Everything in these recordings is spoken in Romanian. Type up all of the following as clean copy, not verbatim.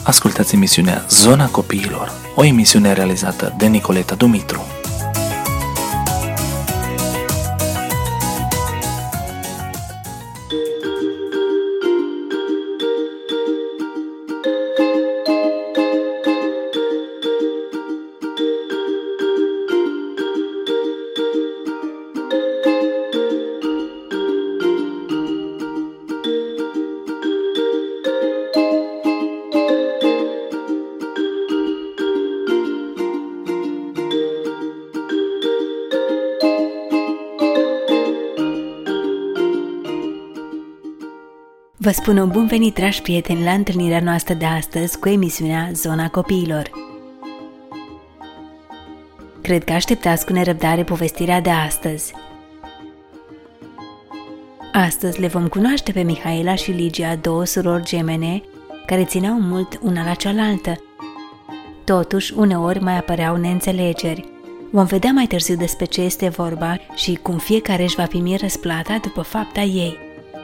Ascultați emisiunea Zona Copiilor, o emisiune realizată de Nicoleta Dumitru. Vă spun un bun venit, dragi prieteni, la întâlnirea noastră de astăzi cu emisiunea Zona Copiilor. Cred că așteptați cu nerăbdare povestirea de astăzi. Astăzi le vom cunoaște pe Mihaela și Ligia, două surori gemene care țineau mult una la cealaltă. Totuși, uneori mai apăreau neînțelegeri. Vom vedea mai târziu despre ce este vorba și cum fiecare își va primi răsplata după fapta ei.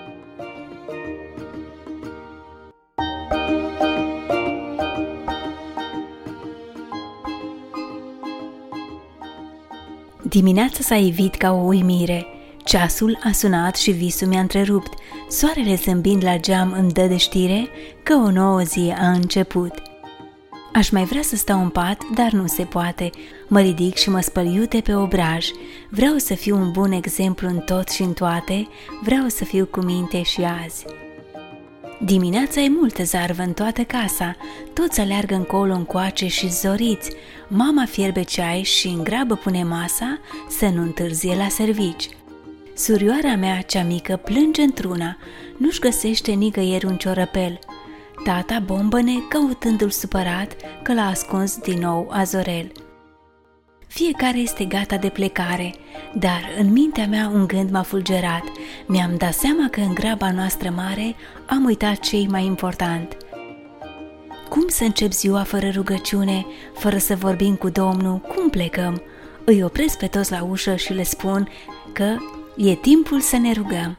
Dimineața s-a ivit ca o uimire. Ceasul a sunat și visul mi-a întrerupt. Soarele zâmbind la geam îmi dă de știre că o nouă zi a început. Aș mai vrea să stau în pat, dar nu se poate. Mă ridic și mă spăl iute pe obraj. Vreau să fiu un bun exemplu în tot și în toate. Vreau să fiu cu minte și azi. Dimineața e multă zarvă în toată casa. Toți aleargă încolo încoace și zoriți. Mama fierbe ceai și în grabă pune masa să nu întârzie la servici. Surioara mea, cea mică, plânge într-una. Nu-și găsește nicăieri un ciorăpel. Tata bombăne căutându-l supărat că l-a ascuns din nou Azorel. Fiecare este gata de plecare, dar în mintea mea un gând m-a fulgerat. Mi-am dat seama că în graba noastră mare am uitat ce-i mai important. Cum să încep ziua fără rugăciune, fără să vorbim cu Domnul? Cum plecăm? Îi opresc pe toți la ușă și le spun că e timpul să ne rugăm.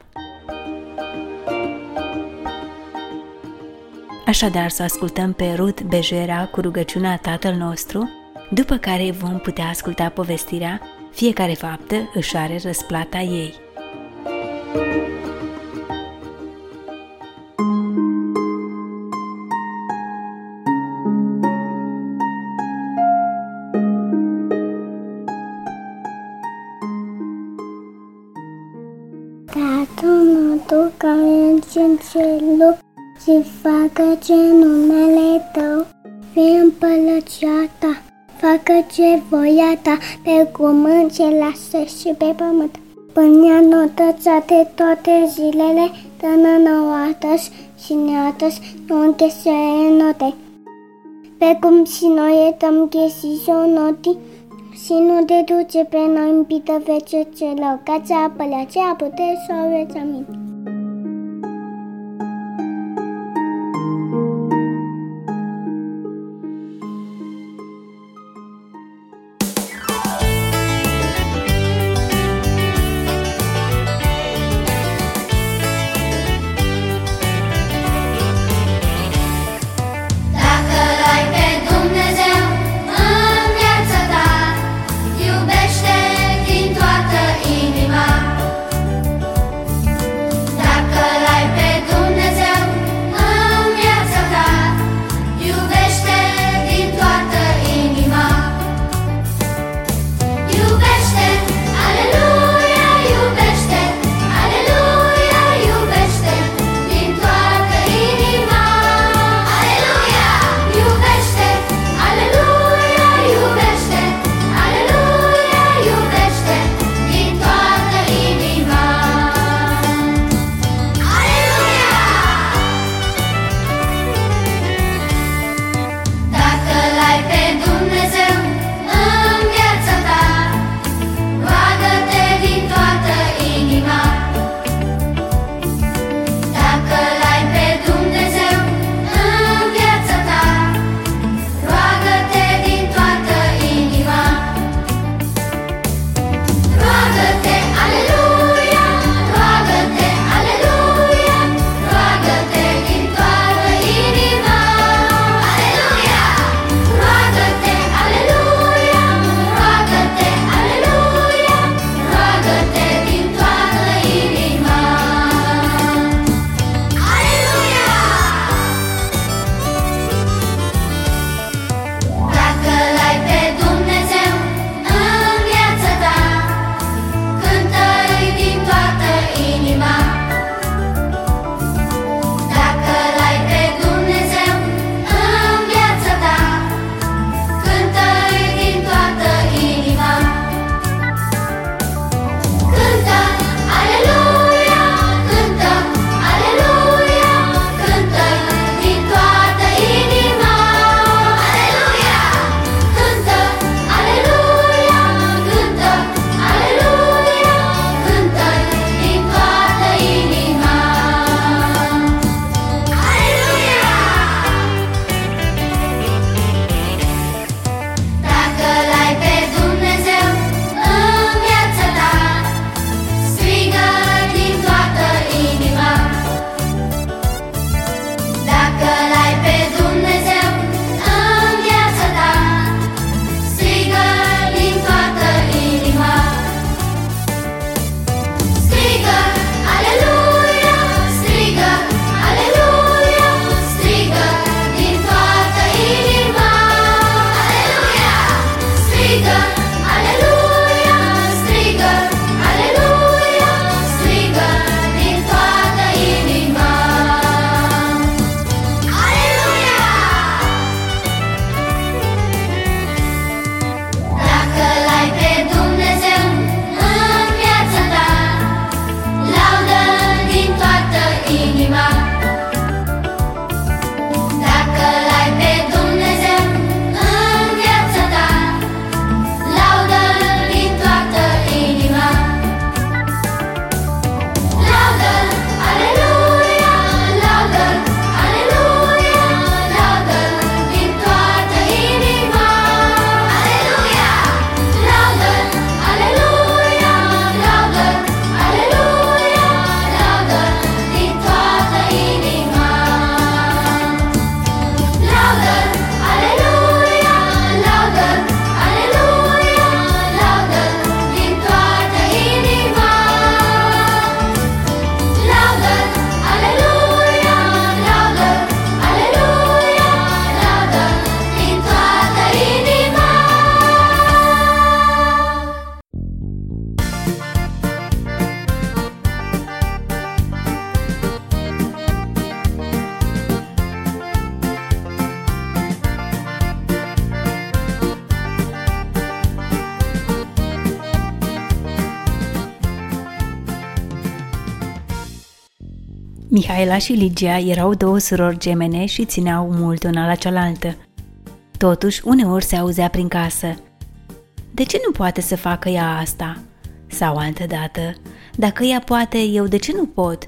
Așadar să ascultăm pe Ruth Bejera cu rugăciunea Tatăl nostru, după care vom putea asculta povestirea Fiecare faptă își are răsplata ei. Tatăl nostru care ești în cerul, să facă ce numele Tău, fie împărăția Ta. Facă ce voia Ta, pe cum în cer și pe pământ. Pâinea noastră de toate zilele, dă-ne nouă astăzi și ne astăzi nu închesere note. Pe cum și noi iertăm chestii notii, și nu te duce pe noi în pită vece celor, ca ți apălea ce puteți să o aveți amin. Mihaela și Ligia erau două surori gemene și țineau mult una la cealaltă. Totuși, uneori se auzea prin casă: "De ce nu poate să facă ea asta?" Sau altădată: "Dacă ea poate, eu de ce nu pot?"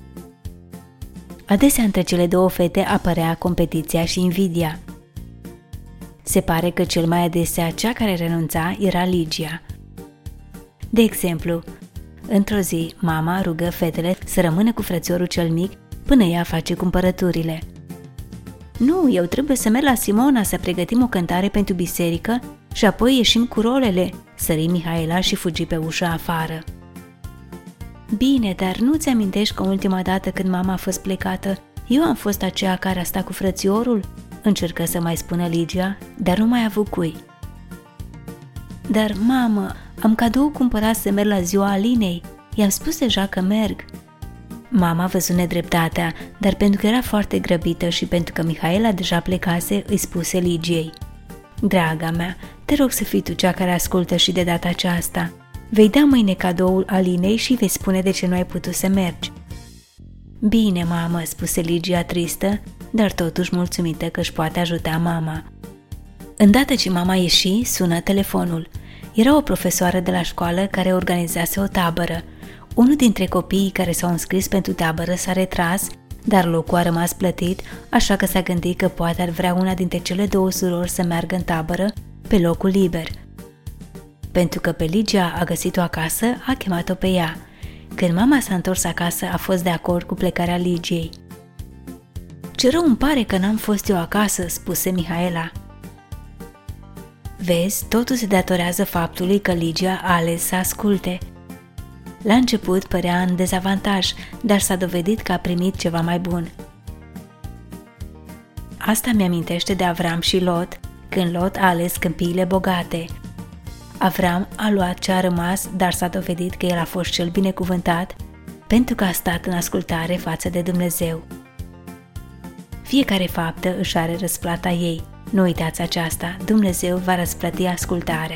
Adesea între cele două fete apărea competiția și invidia. Se pare că cel mai adesea cea care renunța era Ligia. De exemplu, într-o zi, mama rugă fetele să rămână cu frățiorul cel mic până ea face cumpărăturile. "Nu, eu trebuie să merg la Simona să pregătim o cântare pentru biserică și apoi ieșim cu rolele," sări Mihaela și fugi pe ușă afară. "Bine, dar nu-ți amintești că ultima dată când mama a fost plecată, eu am fost aceea care a stat cu frățiorul?" încercă să mai spună Ligia, dar nu mai a avut cui. "Dar, mamă, am cadou cumpărat să merg la ziua Alinei. I-am spus deja că merg." Mama văzut nedreptatea, dar pentru că era foarte grăbită și pentru că Mihaela deja plecase, îi spuse Ligiei: "Draga mea, te rog să fii tu cea care ascultă și de data aceasta. Vei da mâine cadoul Alinei și vei spune de ce nu ai putut să mergi." "Bine, mamă," spuse Ligia tristă, dar totuși mulțumită că își poate ajuta mama. Îndată ce mama ieși, sună telefonul. Era o profesoară de la școală care organizase o tabără. Unul dintre copiii care s-au înscris pentru tabără s-a retras, dar locul a rămas plătit, așa că s-a gândit că poate ar vrea una dintre cele două surori să meargă în tabără pe locul liber. Pentru că pe Ligia a găsit-o acasă, a chemat-o pe ea. Când mama s-a întors acasă, a fost de acord cu plecarea Ligiei. "Ce rău îmi pare că n-am fost eu acasă," spuse Mihaela. "Vezi, totul se datorează faptului că Ligia a ales să asculte. La început părea în dezavantaj, dar s-a dovedit că a primit ceva mai bun." Asta mi-amintește de Avram și Lot, când Lot a ales câmpiile bogate. Avram a luat ce a rămas, dar s-a dovedit că el a fost cel binecuvântat pentru că a stat în ascultare față de Dumnezeu. Fiecare faptă își are răsplata ei. Nu uitați aceasta, Dumnezeu va răsplăti ascultarea.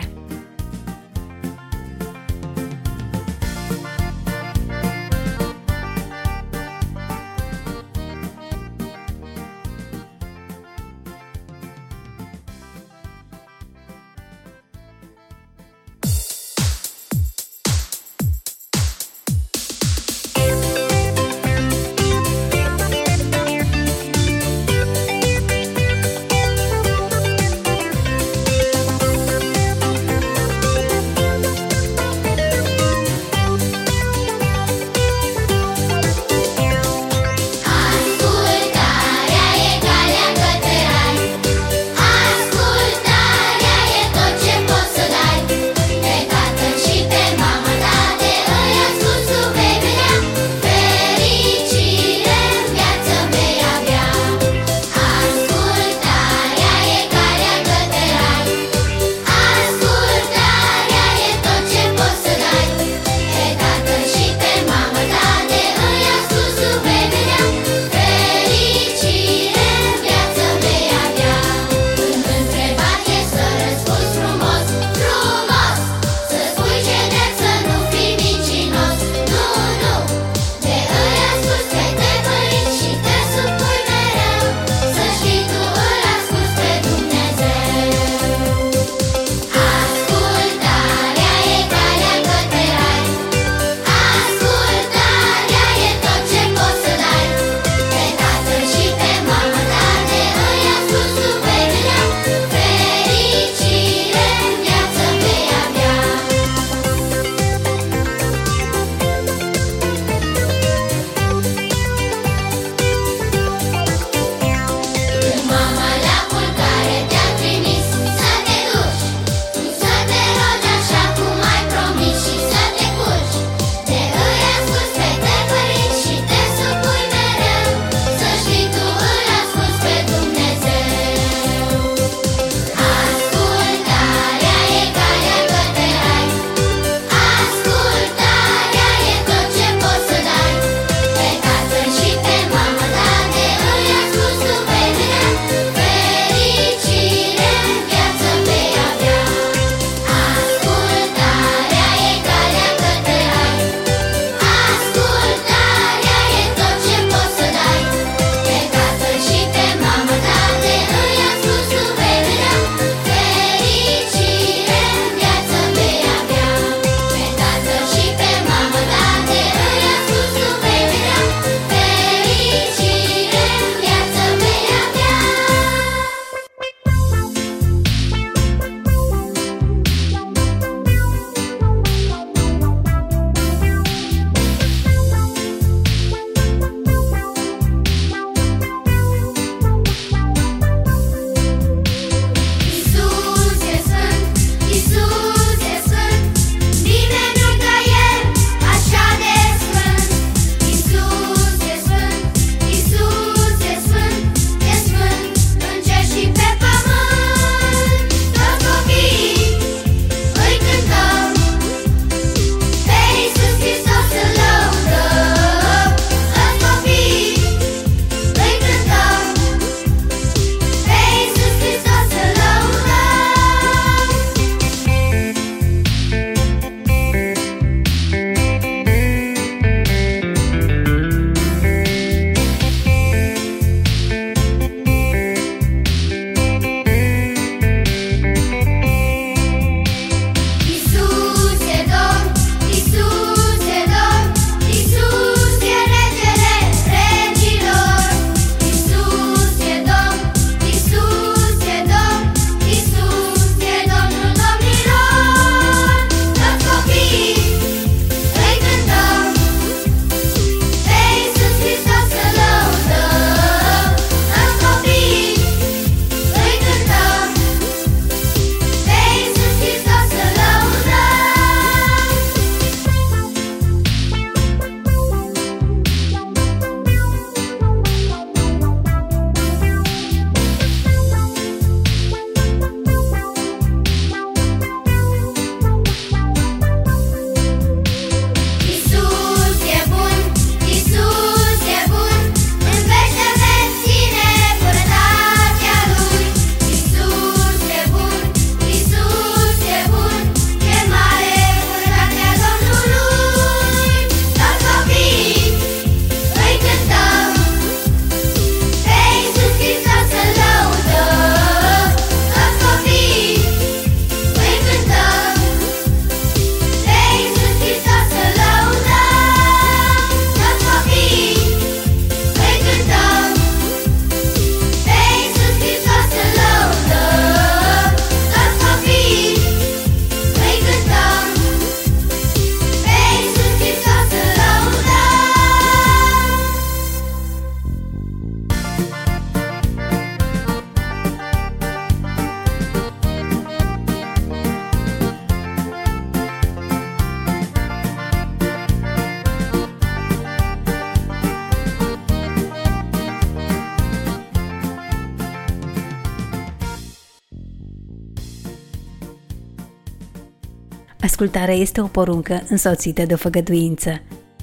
Ascultarea este o poruncă însoțită de făgăduință.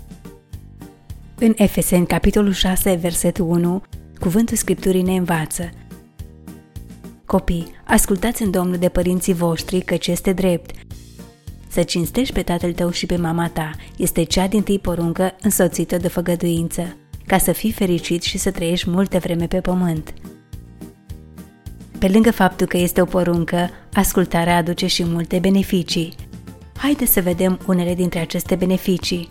În Efeseni, capitolul 6, versetul 1, cuvântul Scripturii ne învață: Copii, ascultați în Domnul de părinții voștri, căci este drept. Să cinstești pe tatăl tău și pe mama ta este cea dintâi poruncă însoțită de făgăduință, ca să fii fericit și să trăiești multă vreme pe pământ. Pe lângă faptul că este o poruncă, ascultarea aduce și multe beneficii. Haideți să vedem unele dintre aceste beneficii.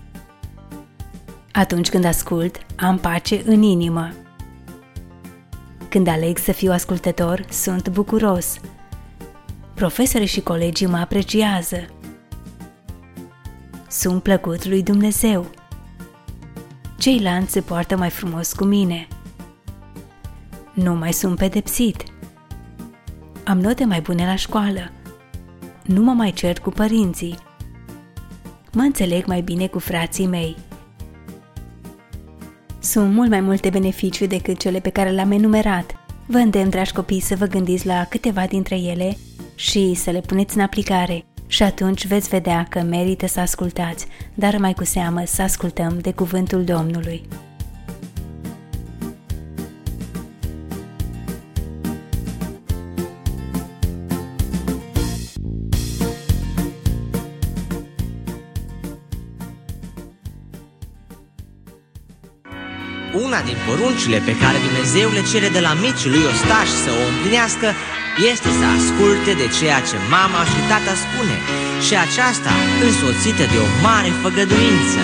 Atunci când ascult, am pace în inimă. Când aleg să fiu ascultător, sunt bucuros. Profesorii și colegii mă apreciază. Sunt plăcut lui Dumnezeu. Ceilalți se poartă mai frumos cu mine. Nu mai sunt pedepsit. Am note mai bune la școală. Nu mă mai cert cu părinții. Mă înțeleg mai bine cu frații mei. Sunt mult mai multe beneficii decât cele pe care le-am enumerat. Vă îndemn, dragi copii, să vă gândiți la câteva dintre ele și să le puneți în aplicare. Și atunci veți vedea că merită să ascultați, dar mai cu seamă să ascultăm de cuvântul Domnului. Una din poruncile pe care Dumnezeu le cere de la micii lui ostași să o împlinească este să asculte de ceea ce mama și tata spune, și aceasta însoțită de o mare făgăduință.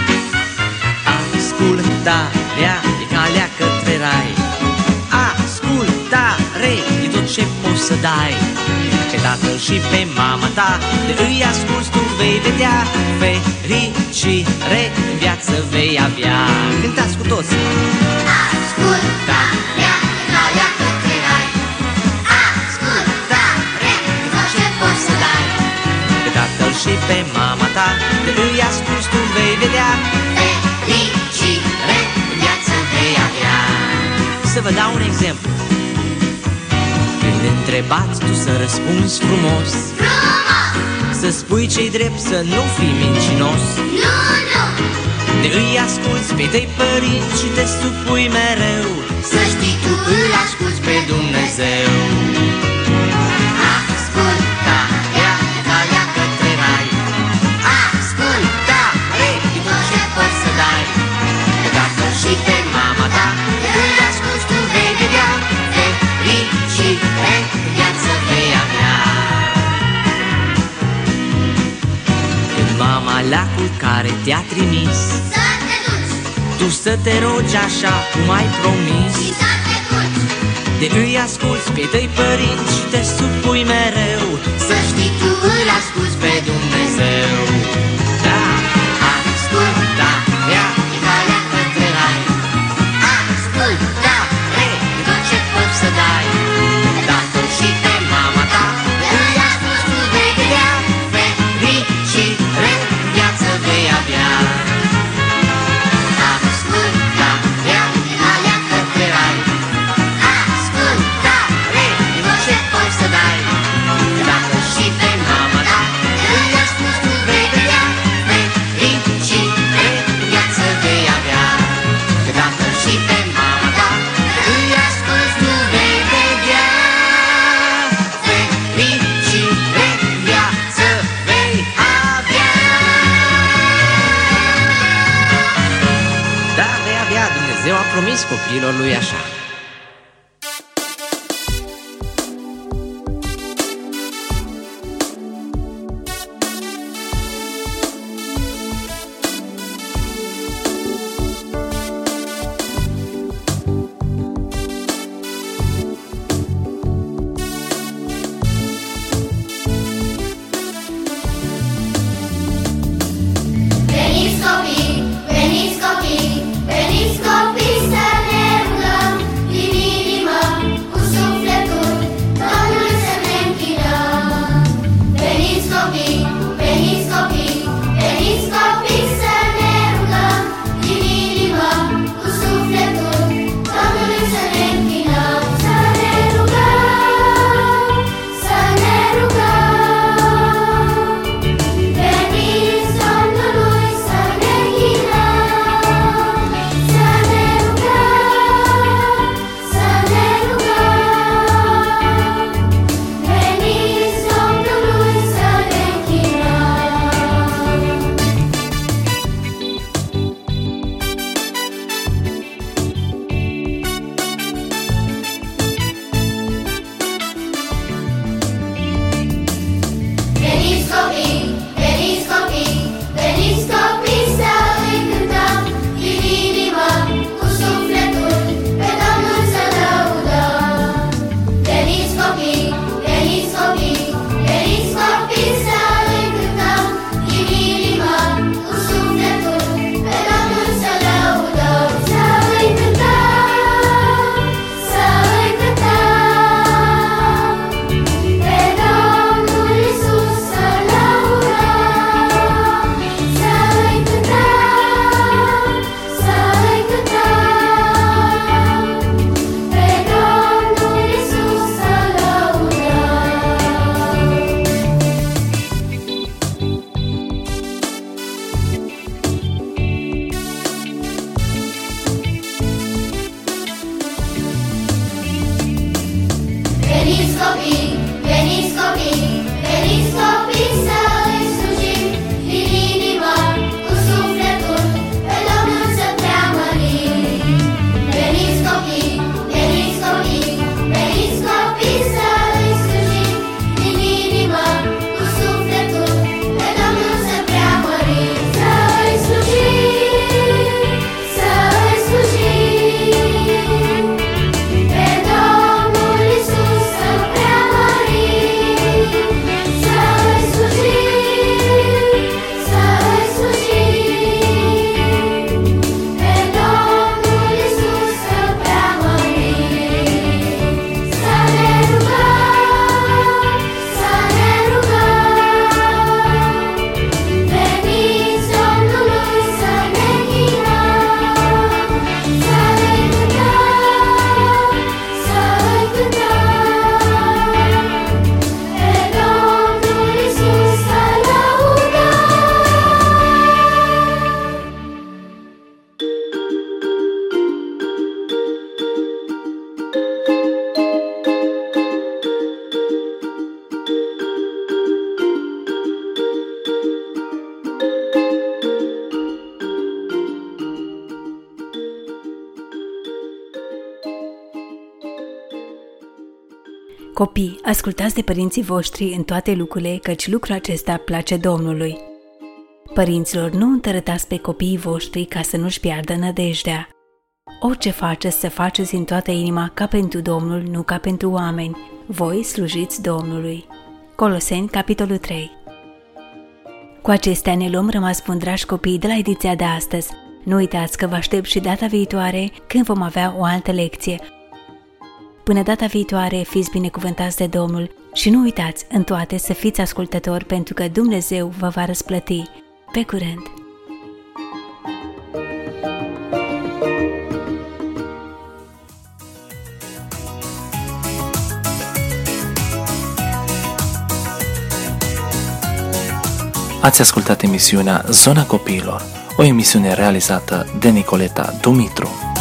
Ascultarea e calea către rai. Ascultare e tot ce poți să dai. Pe tatăl și pe mama ta, de îi asculți tu vei vedea fericire în viață vei avea. Cântați cu toții! Ascultarea e calea către rai. Ascultare e tot ce poți să dai. Pe tatăl și pe mama ta, de îi asculți tu vei vedea fericire în viață vei avea. Să vă dau un exemplu. Când întrebați tu să răspunzi frumos, să spui ce-i drept, să nu fii mincinos. Nu! De îi asculți pe tăi părinți și te supui mereu, Să știi tu îl asculți pe Dumnezeu. Ascultarea e calea către rai. Ascultare e tot ce poți să dai. Pe tatăl și pe mama ta, de îi asculți tu vei vedea fericire în viață vei avea. când mama la culcare te-a trimis, Să te duci tu să te rogi așa cum ai promis. și să te duci. De îi asculți pe tăi părinți și te supui mereu, Să știi tu îl asculți pe Dumnezeu. da, Ascultarea e calea către rai. Ascultare e tot ce poți să dai. Pe tatăl și pe mama ta, de îi asculți tu vei vedea fericire în viață vei avea. Ascultarea e calea către rai. Ascultare e tot ce poți să dai. Pe tatăl și pe mama ta, de îi asculți tu vei vedea fericire în viață vei avea. Pe tatăl și pe mama ta, de îi asculți tu vei vedea fericire în viață vei avea. da, vei avea. Dumnezeu a promis copiilor lui așa. Veniți copii, veniți copii, veniți copii să ne rugăm. Copii, ascultați de părinții voștri în toate lucrurile, căci lucrul acesta place Domnului. Părinților, nu întărătați pe copiii voștri ca să nu-și piardă nădejdea. Orice faceți, să faceți în toată inima ca pentru Domnul, nu ca pentru oameni. Voi slujiți Domnului. Coloseni, capitolul 3. Cu acestea ne luăm rămas bun, dragi copii, de la ediția de astăzi. Nu uitați că vă aștept și data viitoare, când vom avea o altă lecție. Până data viitoare, fiți binecuvântați de Domnul și nu uitați în toate să fiți ascultători, pentru că Dumnezeu vă va răsplăti. Pe curând! Ați ascultat emisiunea Zona Copiilor, o emisiune realizată de Nicoleta Dumitru.